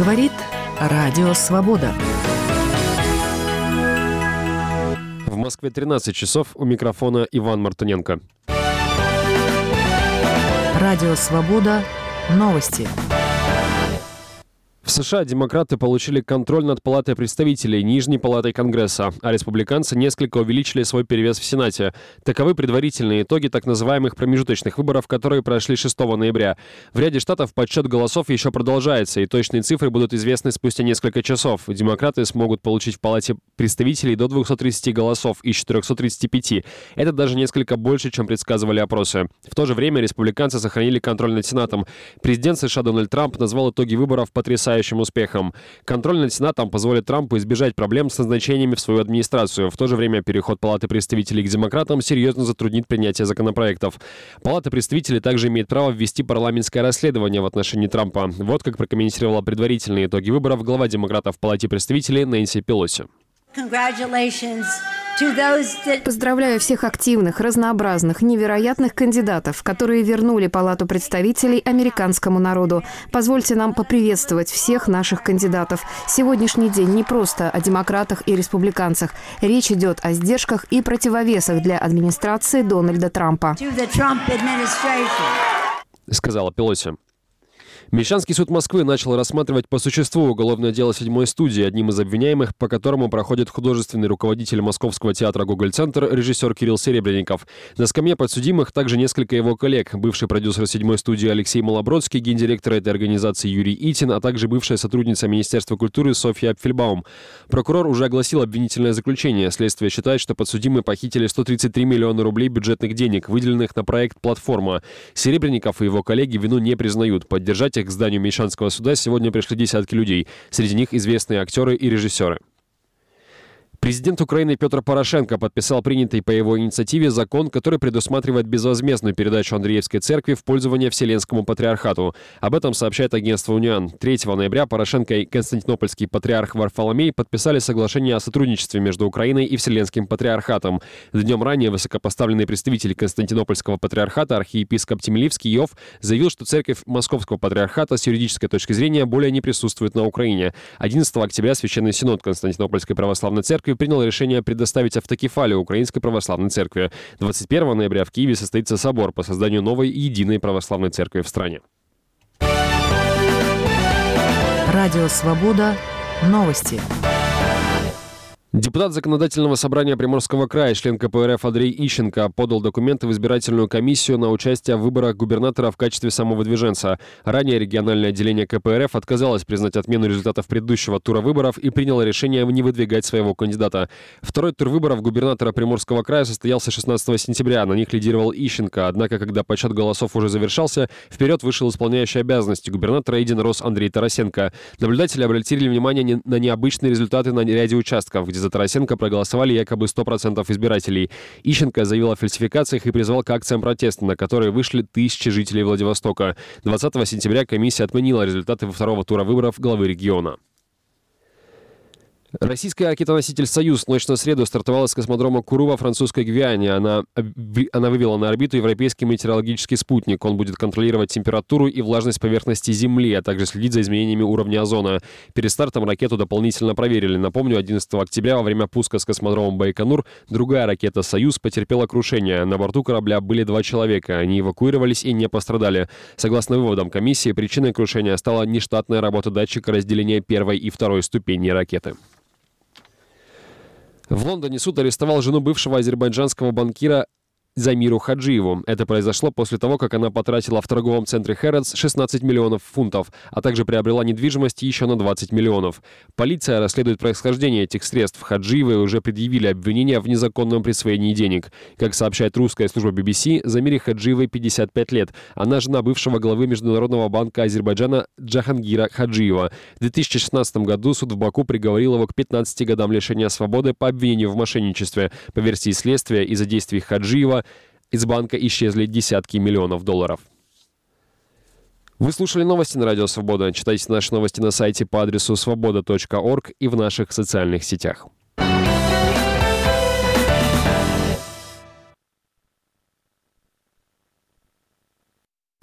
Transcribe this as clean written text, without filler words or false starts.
Говорит Радио Свобода. В Москве 13 часов. У микрофона Иван Мартыненко. Радио Свобода. Новости. В США демократы получили контроль над Палатой представителей, Нижней палатой Конгресса, а республиканцы несколько увеличили свой перевес в Сенате. Таковы предварительные итоги так называемых промежуточных выборов, которые прошли 6 ноября. В ряде штатов подсчет голосов еще продолжается, и точные цифры будут известны спустя несколько часов. Демократы смогут получить в Палате представителей до 230 голосов из 435. Это даже несколько больше, чем предсказывали опросы. В то же время республиканцы сохранили контроль над Сенатом. Президент США Дональд Трамп назвал итоги выборов потрясающим успехом. Контроль над Сенатом позволит Трампу избежать проблем с назначениями в свою администрацию. В то же время переход Палаты представителей к демократам серьезно затруднит принятие законопроектов. Палата представителей также имеет право ввести парламентское расследование в отношении Трампа. Вот как прокомментировала предварительные итоги выборов глава демократов в Палате представителей Нэнси Пелоси. Поздравляю всех активных, разнообразных, невероятных кандидатов, которые вернули Палату представителей американскому народу. Позвольте нам поприветствовать всех наших кандидатов. Сегодняшний день не просто о демократах и республиканцах. Речь идет о сдержках и противовесах для администрации Дональда Трампа. Сказала Пелоси. Мещанский суд Москвы начал рассматривать по существу уголовное дело 7-й студии, одним из обвиняемых, по которому проходит художественный руководитель Московского театра «Гоголь-центр» режиссер Кирилл Серебренников. На скамье подсудимых также несколько его коллег, бывший продюсер 7-й студии Алексей Малобродский, гендиректор этой организации Юрий Итин, а также бывшая сотрудница Министерства культуры Софья Апфельбаум. Прокурор уже огласил обвинительное заключение. Следствие считает, что подсудимые похитили 133 миллиона рублей бюджетных денег, выделенных на проект «Платформа». Серебренников и его коллеги вину не признают. Поддержать их к зданию Мещанского суда сегодня пришли десятки людей. Среди них известные актеры и режиссеры. Президент Украины Петр Порошенко подписал принятый по его инициативе закон, который предусматривает безвозмездную передачу Андреевской церкви в пользование Вселенскому патриархату. Об этом сообщает агентство «Униан». 3 ноября Порошенко и константинопольский патриарх Варфоломей подписали соглашение о сотрудничестве между Украиной и Вселенским патриархатом. Днем ранее высокопоставленный представитель Константинопольского патриархата архиепископ Темелевский Иов заявил, что церковь Московского патриархата с юридической точки зрения более не присутствует на Украине. 11 октября Священный Синод Константинопольской православной церкви принял решение предоставить автокефалию Украинской православной церкви. 21 ноября в Киеве состоится собор по созданию новой единой православной церкви в стране. Радио Свобода. Новости. Депутат Законодательного собрания Приморского края, член КПРФ Андрей Ищенко подал документы в избирательную комиссию на участие в выборах губернатора в качестве самовыдвиженца. Ранее региональное отделение КПРФ отказалось признать отмену результатов предыдущего тура выборов и приняло решение не выдвигать своего кандидата. Второй тур выборов губернатора Приморского края состоялся 16 сентября. На них лидировал Ищенко. Однако, когда подсчет голосов уже завершался, вперед вышел исполняющий обязанности губернатора единорос Андрей Тарасенко. Наблюдатели обратили внимание на необычные результаты на ряде участков, где за Тарасенко проголосовали якобы 100% избирателей. Ищенко заявил о фальсификациях и призвал к акциям протеста, на которые вышли тысячи жителей Владивостока. 20 сентября комиссия отменила результаты второго тура выборов главы региона. Российская ракетоноситель «Союз» в ночь на среду стартовала с космодрома Куру во французской Гвиане. Она вывела на орбиту европейский метеорологический спутник. Он будет контролировать температуру и влажность поверхности Земли, а также следить за изменениями уровня озона. Перед стартом ракету дополнительно проверили. Напомню, 11 октября во время пуска с космодрома Байконур другая ракета «Союз» потерпела крушение. На борту корабля были 2 человека. Они эвакуировались и не пострадали. Согласно выводам комиссии, причиной крушения стала нештатная работа датчика разделения первой и второй ступеней ракеты. В Лондоне суд арестовал жену бывшего азербайджанского банкира Замиру Хаджиеву. Это произошло после того, как она потратила в торговом центре Хэрротс 16 миллионов фунтов, а также приобрела недвижимость еще на 20 миллионов. Полиция расследует происхождение этих средств. Хаджиевой уже предъявили обвинения в незаконном присвоении денег. Как сообщает русская служба BBC, Замире Хаджиевой 55 лет. Она жена бывшего главы Международного банка Азербайджана Джахангира Хаджиева. В 2016 году суд в Баку приговорил его к 15 годам лишения свободы по обвинению в мошенничестве. По версии следствия, из-за действий Хаджиева из банка исчезли десятки миллионов долларов. Вы слушали новости на Радио Свобода. Читайте наши новости на сайте по адресу svoboda.org и в наших социальных сетях.